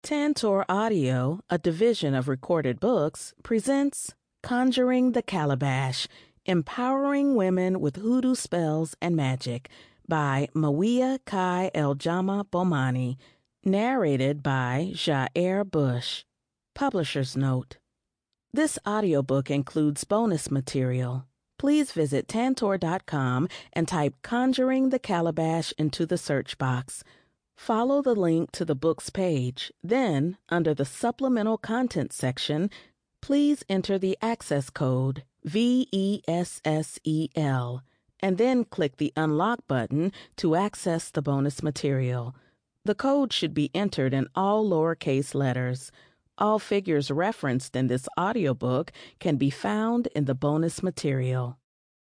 Tantor Audio, a division of Recorded Books, presents Conjuring the Calabash, Empowering Women with Hoodoo Spells and Magic by Mawia Kai Eljama Bomani, narrated by Jair Bush. Publisher's Note. This audiobook includes bonus material. Please visit Tantor.com and type Conjuring the Calabash into the search box. Follow the link to the book's page. Then, under the Supplemental Content section, please enter the access code VESSEL, and then click the Unlock button to access the bonus material. The code should be entered in all lowercase letters. All figures referenced in this audiobook can be found in the bonus material.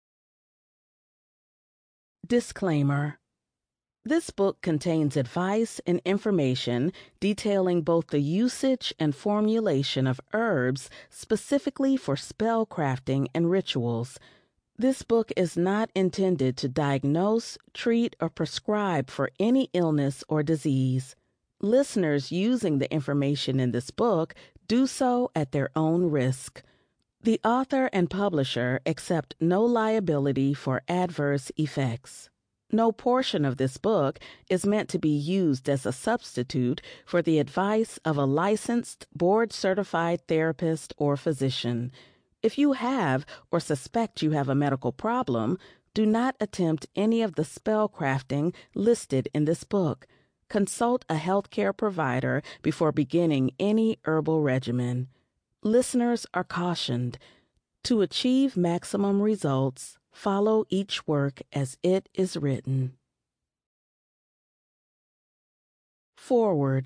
Disclaimer. This book contains advice and information detailing both the usage and formulation of herbs specifically for spell crafting and rituals. This book is not intended to diagnose, treat, or prescribe for any illness or disease. Listeners using the information in this book do so at their own risk. The author and publisher accept no liability for adverse effects. No portion of this book is meant to be used as a substitute for the advice of a licensed, board-certified therapist or physician. If you have or suspect you have a medical problem, do not attempt any of the spell crafting listed in this book. Consult a healthcare provider before beginning any herbal regimen. Listeners are cautioned. To achieve maximum results, follow each work as it is written. Forward.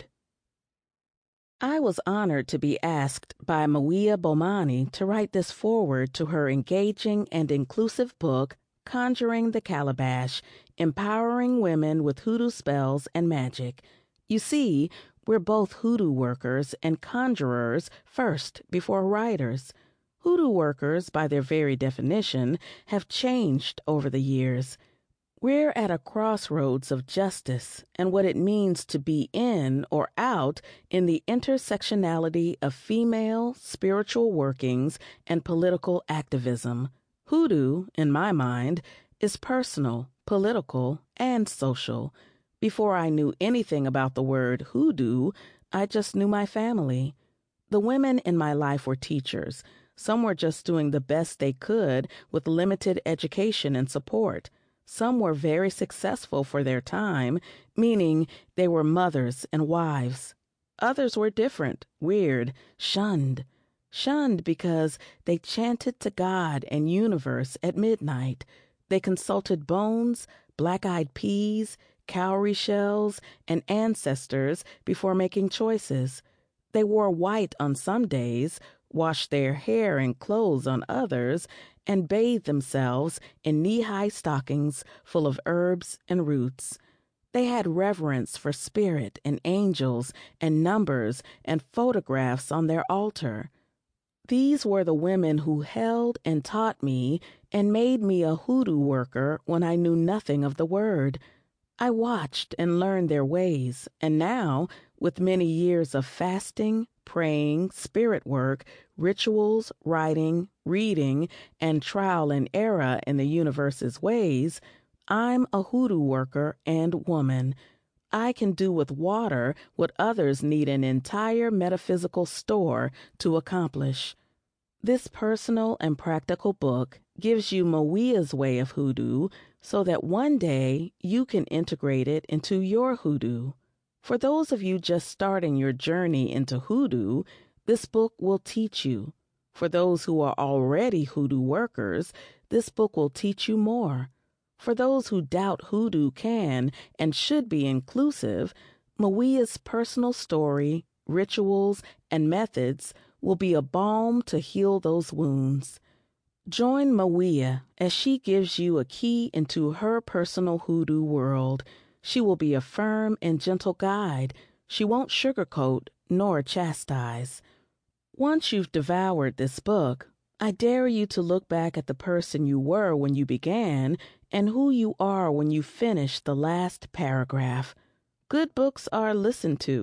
I was honored to be asked by Mawia Bomani to write this foreword to her engaging and inclusive book, Conjuring the Calabash, Empowering Women with Hoodoo Spells and Magic. You see, we're both hoodoo workers and conjurers first before writers. Hoodoo workers, by their very definition, have changed over the years. We're at a crossroads of justice and what it means to be in or out in the intersectionality of female spiritual workings and political activism. Hoodoo, in my mind, is personal, political, and social. Before I knew anything about the word hoodoo, I just knew my family. The women in my life were teachers. Some were just doing the best they could with limited education and support. Some were very successful for their time, meaning they were mothers and wives. Others were different, weird, shunned. Shunned because they chanted to God and universe at midnight. They consulted bones, black-eyed peas, cowrie shells, and ancestors before making choices. They wore white on some days, washed their hair and clothes on others, and bathed themselves in knee-high stockings full of herbs and roots. They had reverence for spirit and angels and numbers and photographs on their altar. These were the women who held and taught me and made me a hoodoo worker when I knew nothing of the word. I watched and learned their ways, and now, with many years of fasting, praying, spirit work, rituals, writing, reading, and trial and error in the universe's ways, I'm a hoodoo worker and woman. I can do with water what others need an entire metaphysical store to accomplish. This personal and practical book gives you Mawia's way of hoodoo so that one day you can integrate it into your hoodoo. For those of you just starting your journey into hoodoo, this book will teach you. For those who are already hoodoo workers, this book will teach you more. For those who doubt hoodoo can and should be inclusive, Mawia's personal story, rituals, and methods will be a balm to heal those wounds. Join Mawia as she gives you a key into her personal hoodoo world. She will be a firm and gentle guide. She won't sugarcoat nor chastise. Once you've devoured this book, I dare you to look back at the person you were when you began and who you are when you finish the last paragraph. Good books are listened to.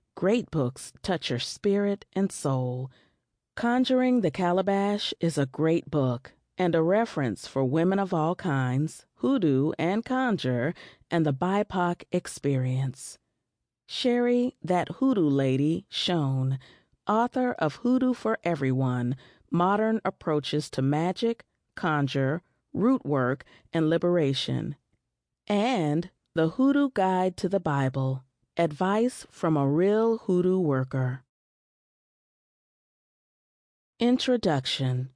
Great books touch your spirit and soul. Conjuring the Calabash is a great book and a reference for women of all kinds, hoodoo and conjure, and the BIPOC experience. Sherry, that hoodoo lady, Schoen, author of Hoodoo for Everyone, Modern Approaches to Magic, Conjure, Root Work, and Liberation. And The Hoodoo Guide to the Bible, Advice from a Real Hoodoo Worker. Introduction.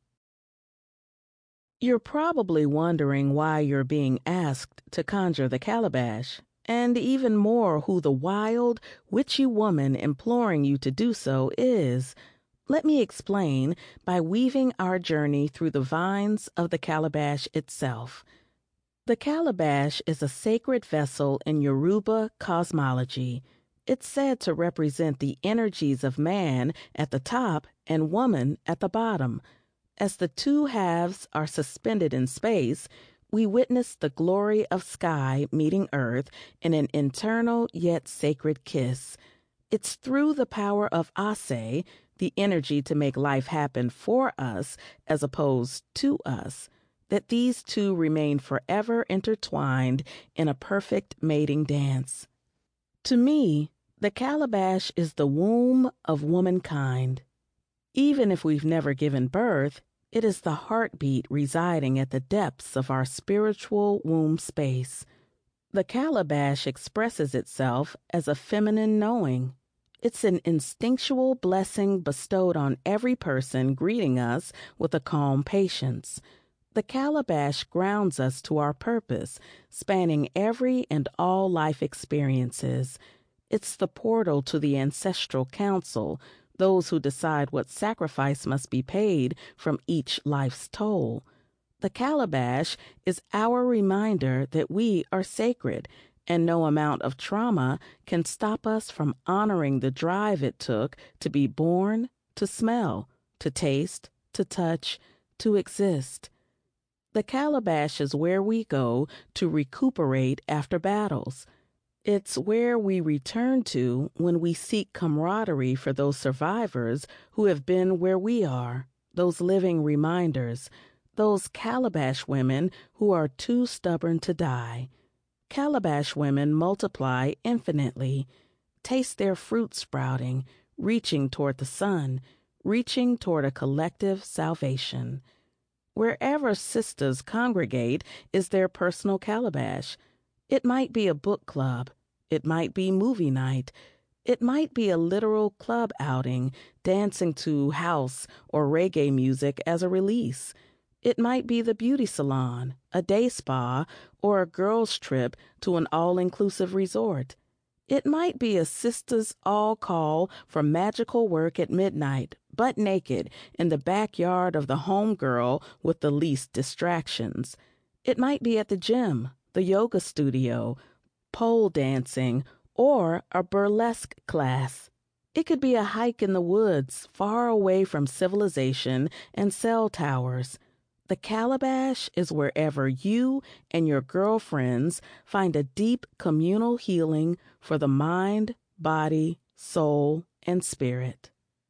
You're probably wondering why you're being asked to conjure the calabash, and even more who the wild, witchy woman imploring you to do so is. Let me explain by weaving our journey through the vines of the calabash itself. The calabash is a sacred vessel in Yoruba cosmology. It's said to represent the energies of man at the top and woman at the bottom. As the two halves are suspended in space, we witness the glory of sky meeting earth in an internal yet sacred kiss. It's through the power of Ase, the energy to make life happen for us as opposed to us, that these two remain forever intertwined in a perfect mating dance. To me, the calabash is the womb of womankind. Even if we've never given birth, it is the heartbeat residing at the depths of our spiritual womb space. The calabash expresses itself as a feminine knowing. It's an instinctual blessing bestowed on every person greeting us with a calm patience. The calabash grounds us to our purpose, spanning every and all life experiences. It's the portal to the ancestral council, those who decide what sacrifice must be paid from each life's toll. The calabash is our reminder that we are sacred, and no amount of trauma can stop us from honoring the drive it took to be born, to smell, to taste, to touch, to exist. The calabash is where we go to recuperate after battles. It's where we return to when we seek camaraderie for those survivors who have been where we are, those living reminders, those calabash women who are too stubborn to die. Calabash women multiply infinitely. Taste their fruit sprouting, reaching toward the sun, reaching toward a collective salvation. Wherever sisters congregate is their personal calabash. It might be a book club. It might be movie night. It might be a literal club outing, dancing to house or reggae music as a release. It might be the beauty salon, a day spa, or a girls' trip to an all-inclusive resort. It might be a sisters' all-call for magical work at midnight, butt naked, in the backyard of the homegirl with the least distractions. It might be at the gym, the yoga studio, pole dancing, or a burlesque class. It could be a hike in the woods, far away from civilization and cell towers. The calabash is wherever you and your girlfriends find a deep communal healing for the mind, body, soul, and spirit.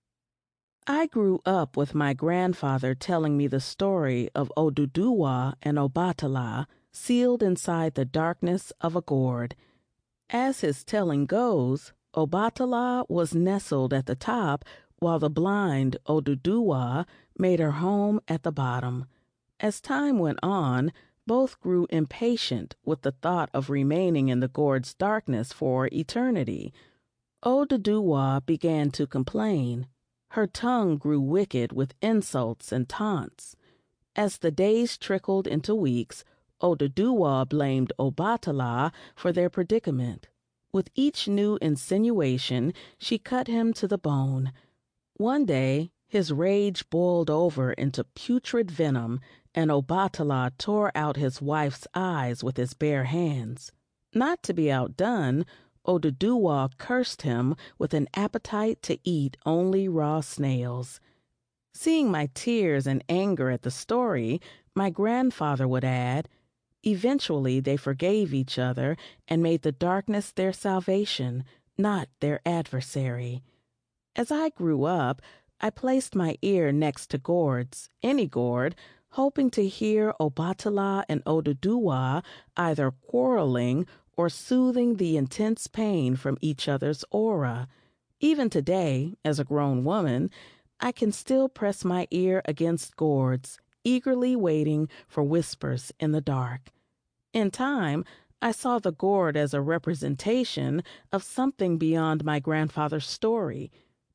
I grew up with my grandfather telling me the story of Oduduwa and Obatala, sealed inside the darkness of a gourd. As his telling goes, Obatala was nestled at the top, while the blind Oduduwa made her home at the bottom. As time went on, both grew impatient with the thought of remaining in the gourd's darkness for eternity. Oduduwa began to complain. Her tongue grew wicked with insults and taunts. As the days trickled into weeks, Oduduwa blamed Obatala for their predicament. With each new insinuation, she cut him to the bone. One day, his rage boiled over into putrid venom, and Obatala tore out his wife's eyes with his bare hands. Not to be outdone, Oduduwa cursed him with an appetite to eat only raw snails. Seeing my tears and anger at the story, my grandfather would add, "Eventually they forgave each other and made the darkness their salvation, not their adversary. As I grew up, I placed my ear next to gourds, any gourd, hoping to hear Obatala and Oduduwa either quarreling or soothing the intense pain from each other's aura. Even today, as a grown woman, I can still press my ear against gourds, eagerly waiting for whispers in the dark. In time, I saw the gourd as a representation of something beyond my grandfather's story.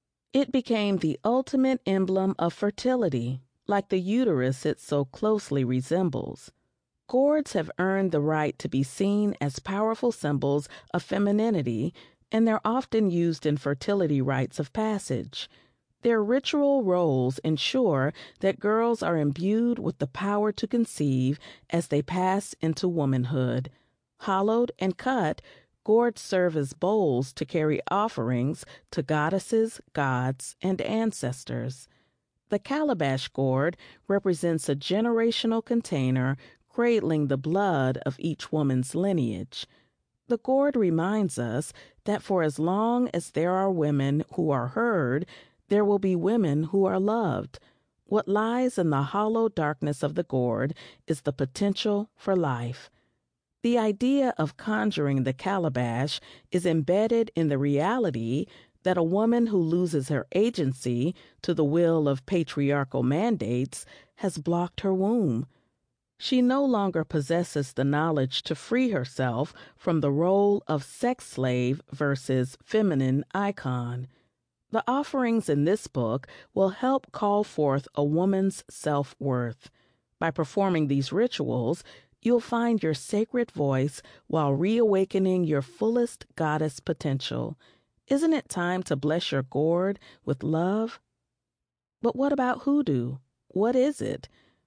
It became the ultimate emblem of fertility, like the uterus it so closely resembles. Gourds have earned the right to be seen as powerful symbols of femininity, and they're often used in fertility rites of passage. Their ritual roles ensure that girls are imbued with the power to conceive as they pass into womanhood. Hollowed and cut, gourds serve as bowls to carry offerings to goddesses, gods, and ancestors. The calabash gourd represents a generational container cradling the blood of each woman's lineage. The gourd reminds us that for as long as there are women who are heard, there will be women who are loved. What lies in the hollow darkness of the gourd is the potential for life. The idea of conjuring the calabash is embedded in the reality that a woman who loses her agency to the will of patriarchal mandates has blocked her womb. She no longer possesses the knowledge to free herself from the role of sex slave versus feminine icon. The offerings in this book will help call forth a woman's self-worth. By performing these rituals, you'll find your sacred voice while reawakening your fullest goddess potential. Isn't it time to bless your gourd with love? But what about hoodoo? What is it?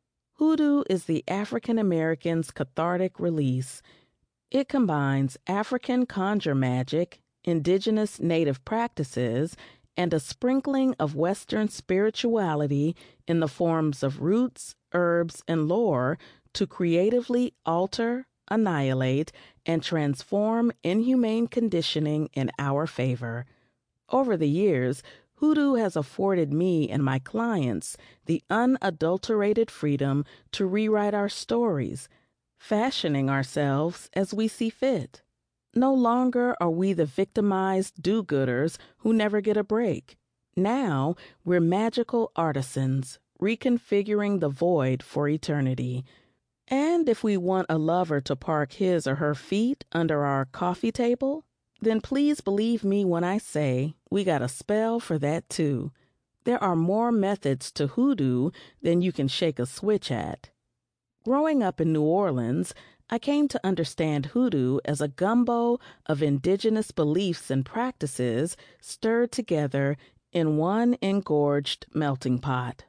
Hoodoo is the African American's cathartic release. It combines African conjure magic, indigenous native practices, and a sprinkling of Western spirituality in the forms of roots, herbs, and lore to creatively alter, annihilate, and transform inhumane conditioning in our favor. Over the years, hoodoo has afforded me and my clients the unadulterated freedom to rewrite our stories, fashioning ourselves as we see fit. No longer are we the victimized do-gooders who never get a break. Now we're magical artisans, reconfiguring the void for eternity. And if we want a lover to park his or her feet under our coffee table, then please believe me when I say we got a spell for that too. There are more methods to hoodoo than you can shake a switch at. Growing up in New Orleans, I came to understand hoodoo as a gumbo of indigenous beliefs and practices stirred together in one engorged melting pot.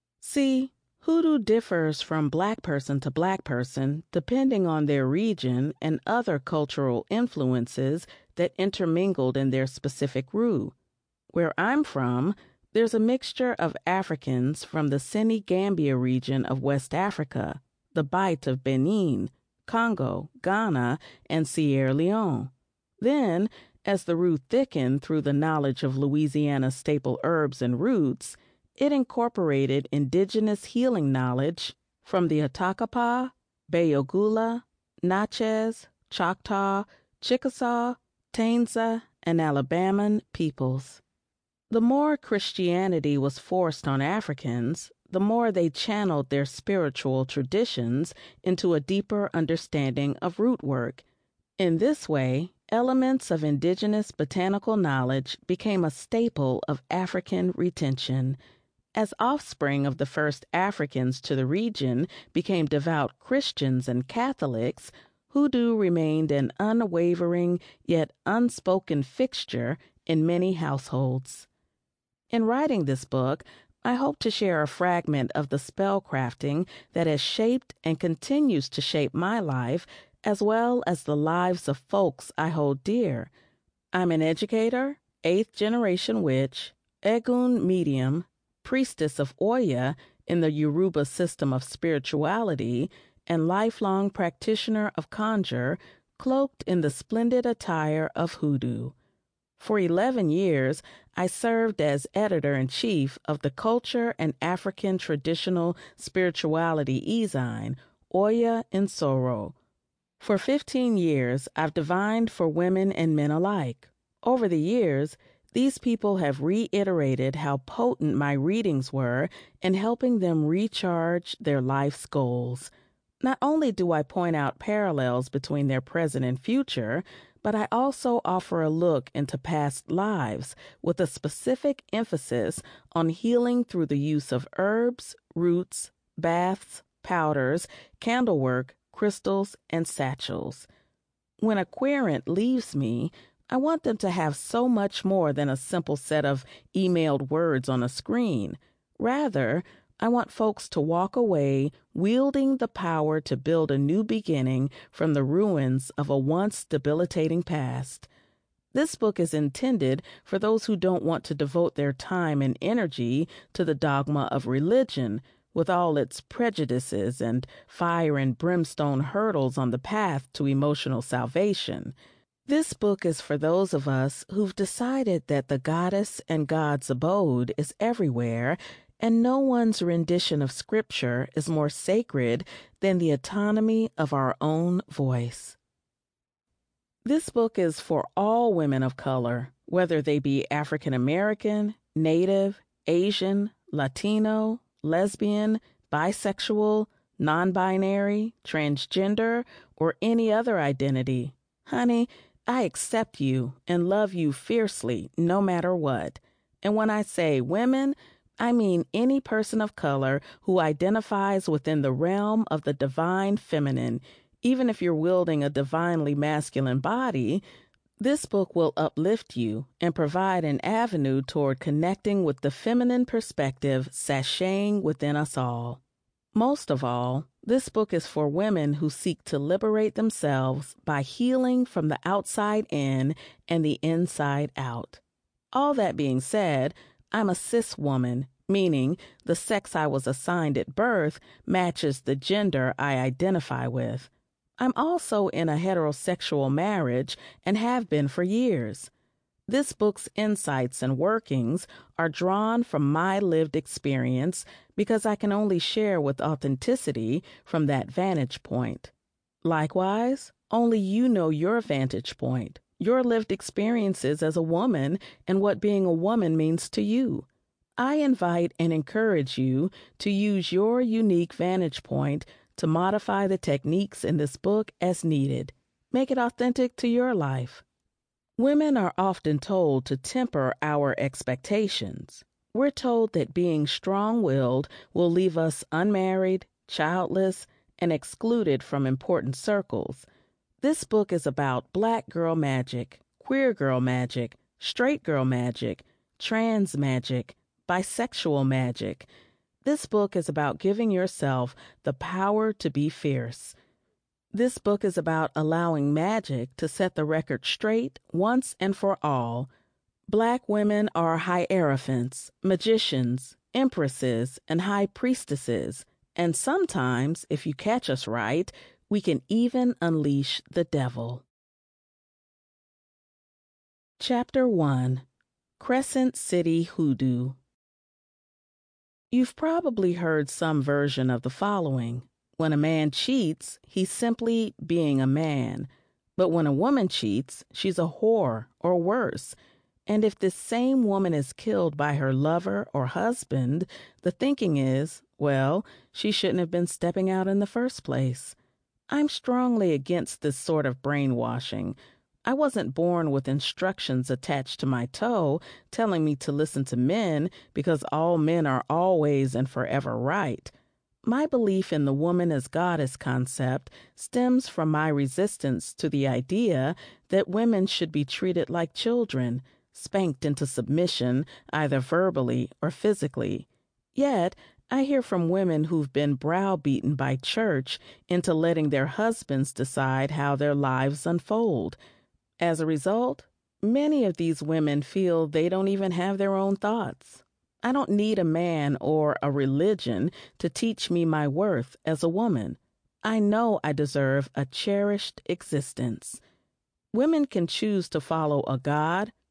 See, hoodoo differs from black person to black person depending on their region and other cultural influences that intermingled in their specific root. Where I'm from, there's a mixture of Africans from the Senegambia region of West Africa, the Bight of Benin, Congo, Ghana, and Sierra Leone. Then, as the root thickened through the knowledge of Louisiana's staple herbs and roots, it incorporated indigenous healing knowledge from the Atakapa, Bayogula, Natchez, Choctaw, Chickasaw, Tainsa, and Alabaman peoples. The more Christianity was forced on Africans, the more they channeled their spiritual traditions into a deeper understanding of root work. In this way, elements of indigenous botanical knowledge became a staple of African retention. As offspring of the first Africans to the region became devout Christians and Catholics, hoodoo remained an unwavering yet unspoken fixture in many households. In writing this book, I hope to share a fragment of the spellcrafting that has shaped and continues to shape my life, as well as the lives of folks I hold dear. I'm an educator, 8th-generation witch, Egun medium, priestess of Oya in the Yoruba system of spirituality, and lifelong practitioner of conjure, cloaked in the splendid attire of hoodoo. For 11 years, I served as editor-in-chief of the Culture and African Traditional Spirituality e-zine, Oya Nsoro. For 15 years, I've divined for women and men alike. Over the years, these people have reiterated how potent my readings were in helping them recharge their life's goals. Not only do I point out parallels between their present and future, but I also offer a look into past lives with a specific emphasis on healing through the use of herbs, roots, baths, powders, candlework, crystals, and satchels. When a querent leaves me, I want them to have so much more than a simple set of emailed words on a screen. Rather, I want folks to walk away wielding the power to build a new beginning from the ruins of a once debilitating past. This book is intended for those who don't want to devote their time and energy to the dogma of religion, with all its prejudices and fire and brimstone hurdles on the path to emotional salvation. This book is for those of us who've decided that the goddess and God's abode is everywhere, and no one's rendition of Scripture is more sacred than the autonomy of our own voice. This book is for all women of color, whether they be African American, Native, Asian, Latino, lesbian, bisexual, non-binary, transgender, or any other identity. Honey, I accept you and love you fiercely, no matter what. And when I say women, I mean any person of color who identifies within the realm of the divine feminine. Even if you're wielding a divinely masculine body, this book will uplift you and provide an avenue toward connecting with the feminine perspective sashaying within us all. Most of all, this book is for women who seek to liberate themselves by healing from the outside in and the inside out. All that being said, I'm a cis woman, meaning the sex I was assigned at birth matches the gender I identify with. I'm also in a heterosexual marriage and have been for years. This book's insights and workings are drawn from my lived experience because I can only share with authenticity from that vantage point. Likewise, only you know your vantage point, your lived experiences as a woman, and what being a woman means to you. I invite and encourage you to use your unique vantage point to modify the techniques in this book as needed. Make it authentic to your life. Women are often told to temper our expectations. We're told that being strong-willed will leave us unmarried, childless, and excluded from important circles. This book is about Black girl magic, queer girl magic, straight girl magic, trans magic, bisexual magic. This book is about giving yourself the power to be fierce. This book is about allowing magic to set the record straight once and for all. Black women are hierophants, magicians, empresses, and high priestesses, and sometimes, if you catch us right, we can even unleash the devil. Chapter 1. Crescent City Hoodoo. You've probably heard some version of the following. When a man cheats, he's simply being a man. But when a woman cheats, she's a whore or worse. And if this same woman is killed by her lover or husband, the thinking is, well, she shouldn't have been stepping out in the first place. I'm strongly against this sort of brainwashing. I wasn't born with instructions attached to my toe telling me to listen to men because all men are always and forever right. My belief in the woman as goddess concept stems from my resistance to the idea that women should be treated like children, spanked into submission either verbally or physically. Yet, I hear from women who've been browbeaten by church into letting their husbands decide how their lives unfold. As a result, many of these women feel they don't even have their own thoughts. I don't need a man or a religion to teach me my worth as a woman. I know I deserve a cherished existence. Women can choose to follow a god,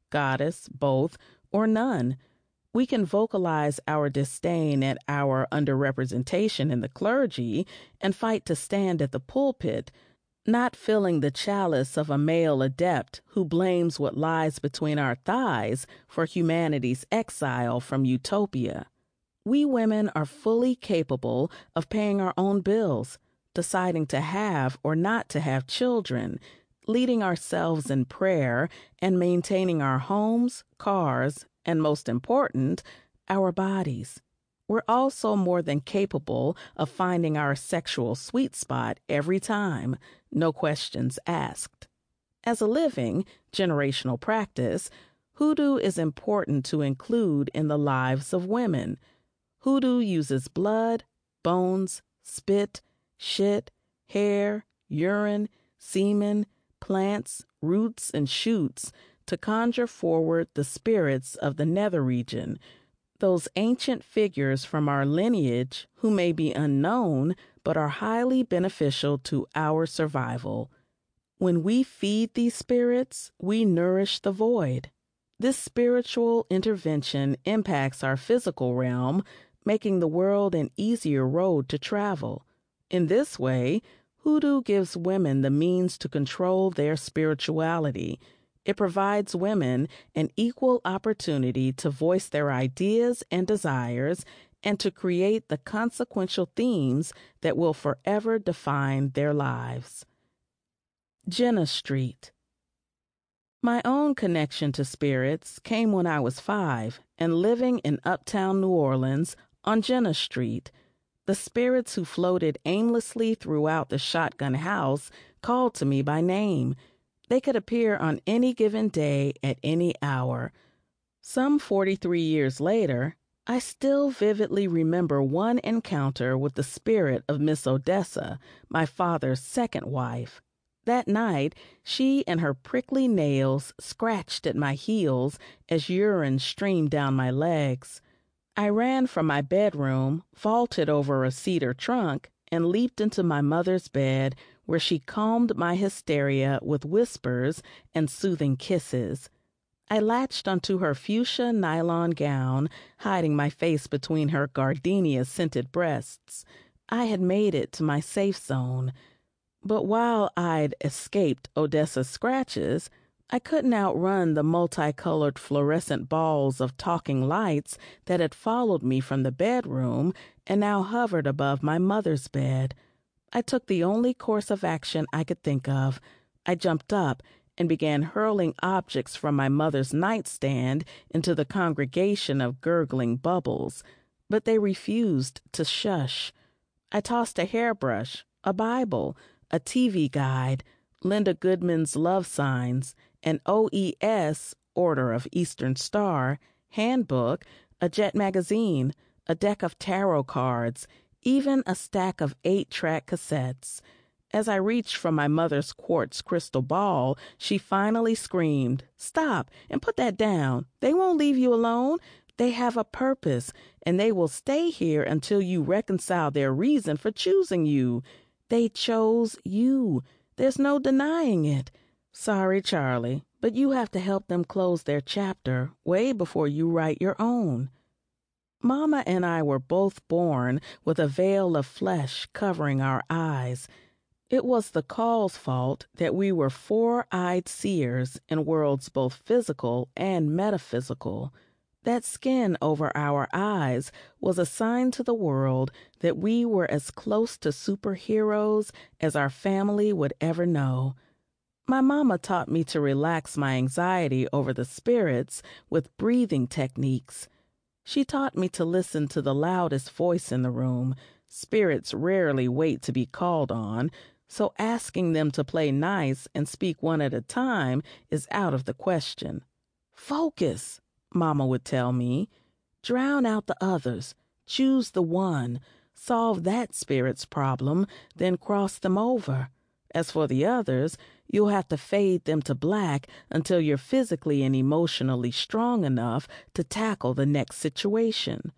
goddess, both, or none. We can vocalize our disdain at our underrepresentation in the clergy and fight to stand at the pulpit, not filling the chalice of a male adept who blames what lies between our thighs for humanity's exile from utopia. We women are fully capable of paying our own bills, deciding to have or not to have children, leading ourselves in prayer, and maintaining our homes, cars, and most important, our bodies. We're also more than capable of finding our sexual sweet spot every time, no questions asked. As a living, generational practice, hoodoo is important to include in the lives of women. Hoodoo uses blood, bones, spit, shit, hair, urine, semen, plants, roots, and shoots to conjure forward the spirits of the nether region, those ancient figures from our lineage who may be unknown but are highly beneficial to our survival. When we feed these spirits, we nourish the void. This spiritual intervention impacts our physical realm, making the world an easier road to travel. In this way, hoodoo gives women the means to control their spirituality. It provides women an equal opportunity to voice their ideas and desires and to create the consequential themes that will forever define their lives. Jenna Street. My own connection to spirits came when I was 5 and living in uptown New Orleans on Jenna Street. The spirits who floated aimlessly throughout the Shotgun House called to me by name. They could appear on any given day at any hour. Some 43 years later, I still vividly remember one encounter with the spirit of Miss Odessa, my father's second wife. That night, she and her prickly nails scratched at my heels as urine streamed down my legs. I ran from my bedroom, vaulted over a cedar trunk, and leaped into my mother's bed, where she calmed my hysteria with whispers and soothing kisses. I latched onto her fuchsia nylon gown, hiding my face between her gardenia-scented breasts. I had made it to my safe zone. But while I'd escaped Odessa's scratches, I couldn't outrun the multicolored fluorescent balls of talking lights that had followed me from the bedroom and now hovered above my mother's bed. I took the only course of action I could think of. I jumped up and began hurling objects from my mother's nightstand into the congregation of gurgling bubbles, but they refused to shush. I tossed a hairbrush, a Bible, a TV guide, Linda Goodman's love signs, an OES, Order of Eastern Star, handbook, a Jet magazine, a deck of tarot cards, even a stack of 8-track cassettes. As I reached for my mother's quartz crystal ball, she finally screamed, "Stop and put that down. They won't leave you alone. They have a purpose, and they will stay here until you reconcile their reason for choosing you. They chose you. There's no denying it. Sorry, Charlie, but you have to help them close their chapter way before you write your own." Mama and I were both born with a veil of flesh covering our eyes. It was the call's fault that we were four-eyed seers in worlds both physical and metaphysical. That skin over our eyes was a sign to the world that we were as close to superheroes as our family would ever know. My mama taught me to relax my anxiety over the spirits with breathing techniques. She taught me to listen to the loudest voice in the room. Spirits rarely wait to be called on, so asking them to play nice and speak one at a time is out of the question. "Focus," Mama would tell me. "Drown out the others. Choose the one. Solve that spirit's problem, then cross them over. As for the others, you'll have to fade them to black until you're physically and emotionally strong enough to tackle the next situation."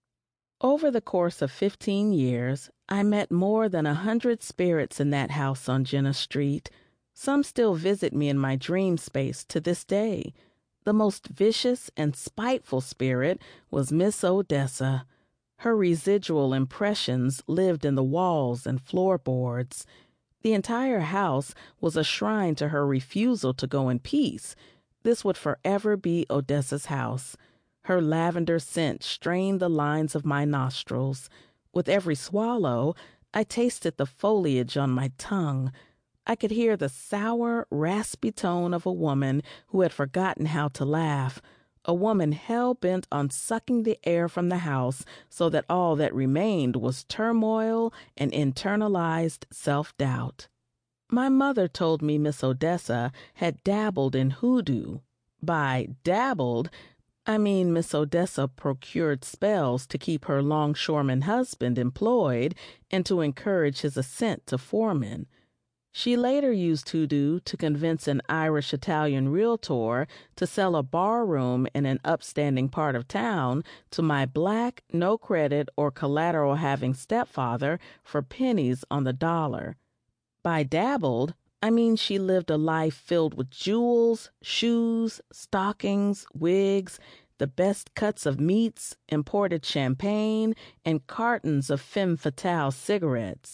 Over the course of 15 years, I met more than 100 spirits in that house on Jenna Street. Some still visit me in my dream space to this day. The most vicious and spiteful spirit was Miss Odessa. Her residual impressions lived in the walls and floorboards. The entire house was a shrine to her refusal to go in peace. This would forever be Odessa's house. Her lavender scent strained the lines of my nostrils. With every swallow, I tasted the foliage on my tongue. I could hear the sour, raspy tone of a woman who had forgotten how to laugh, a woman hell-bent on sucking the air from the house so that all that remained was turmoil and internalized self-doubt. My mother told me Miss Odessa had dabbled in hoodoo. By dabbled, I mean Miss Odessa procured spells to keep her longshoreman husband employed and to encourage his ascent to foreman. She later used hoodoo to convince an Irish-Italian realtor to sell a barroom in an upstanding part of town to my black, no-credit or collateral-having stepfather for pennies on the dollar. By dabbled, I mean she lived a life filled with jewels, shoes, stockings, wigs, the best cuts of meats, imported champagne, and cartons of femme fatale cigarettes.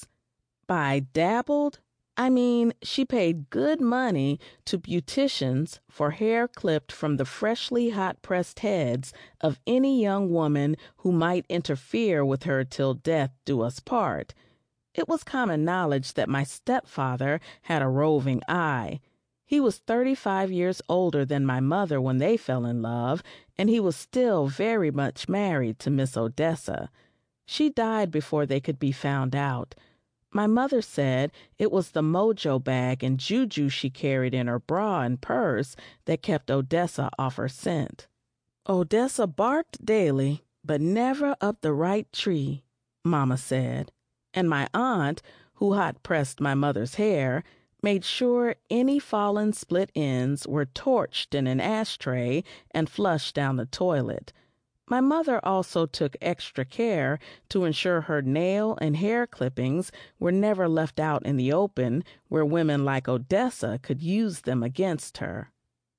By dabbled, I mean she paid good money to beauticians for hair clipped from the freshly hot-pressed heads of any young woman who might interfere with her till death do us part. It was common knowledge that my stepfather had a roving eye. He was 35 years older than my mother when they fell in love, and he was still very much married to Miss Odessa. She died before they could be found out. My mother said it was the mojo bag and juju she carried in her bra and purse that kept Odessa off her scent. Odessa barked daily, but never up the right tree, Mama said. And my aunt, who hot-pressed my mother's hair, made sure any fallen split ends were torched in an ashtray and flushed down the toilet. My mother also took extra care to ensure her nail and hair clippings were never left out in the open where women like Odessa could use them against her.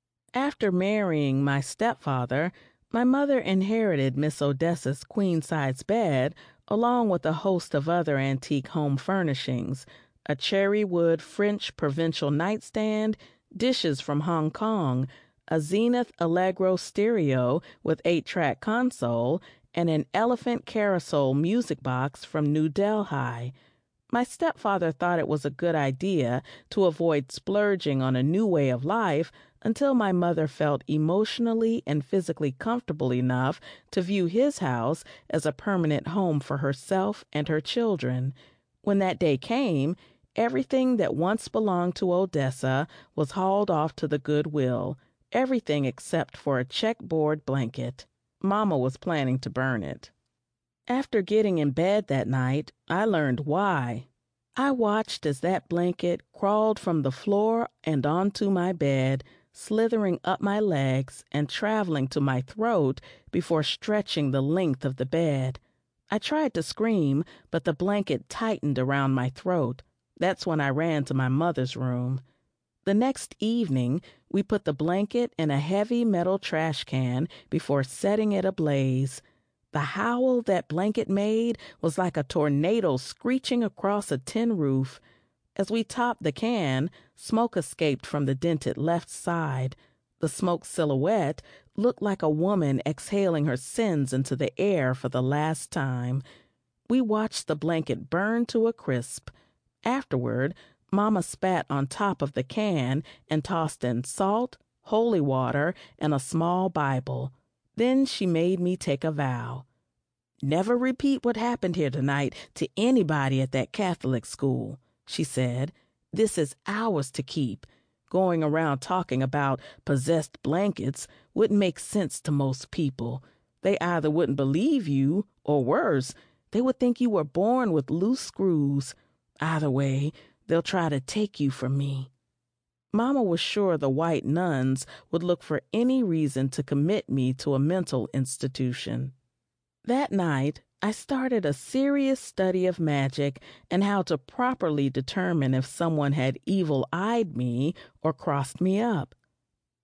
After marrying my stepfather, my mother inherited Miss Odessa's queen-size bed along with a host of other antique home furnishings, a cherry wood French provincial nightstand, dishes from Hong Kong, a Zenith Allegro stereo with 8-track console, and an Elephant Carousel music box from New Delhi. My stepfather thought it was a good idea to avoid splurging on a new way of life until my mother felt emotionally and physically comfortable enough to view his house as a permanent home for herself and her children. When that day came, everything that once belonged to Odessa was hauled off to the Goodwill. Everything except for a checkboard blanket. Mama was planning to burn it. After getting in bed that night, I learned why. I watched as that blanket crawled from the floor and onto my bed, slithering up my legs and traveling to my throat before stretching the length of the bed. I tried to scream, but the blanket tightened around my throat. That's when I ran to my mother's room. The next evening, we put the blanket in a heavy metal trash can before setting it ablaze. The howl that blanket made was like a tornado screeching across a tin roof. As we topped the can, smoke escaped from the dented left side. The smoke silhouette looked like a woman exhaling her sins into the air for the last time. We watched the blanket burn to a crisp. Afterward, Mama spat on top of the can and tossed in salt, holy water, and a small Bible. Then she made me take a vow. "Never repeat what happened here tonight to anybody at that Catholic school," she said. "This is ours to keep. Going around talking about possessed blankets wouldn't make sense to most people. They either wouldn't believe you, or worse, they would think you were born with loose screws. Either way, they'll try to take you from me." Mama was sure the white nuns would look for any reason to commit me to a mental institution. That night, I started a serious study of magic and how to properly determine if someone had evil-eyed me or crossed me up.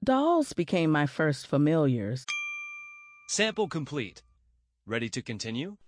Dolls became my first familiars. Sample complete. Ready to continue?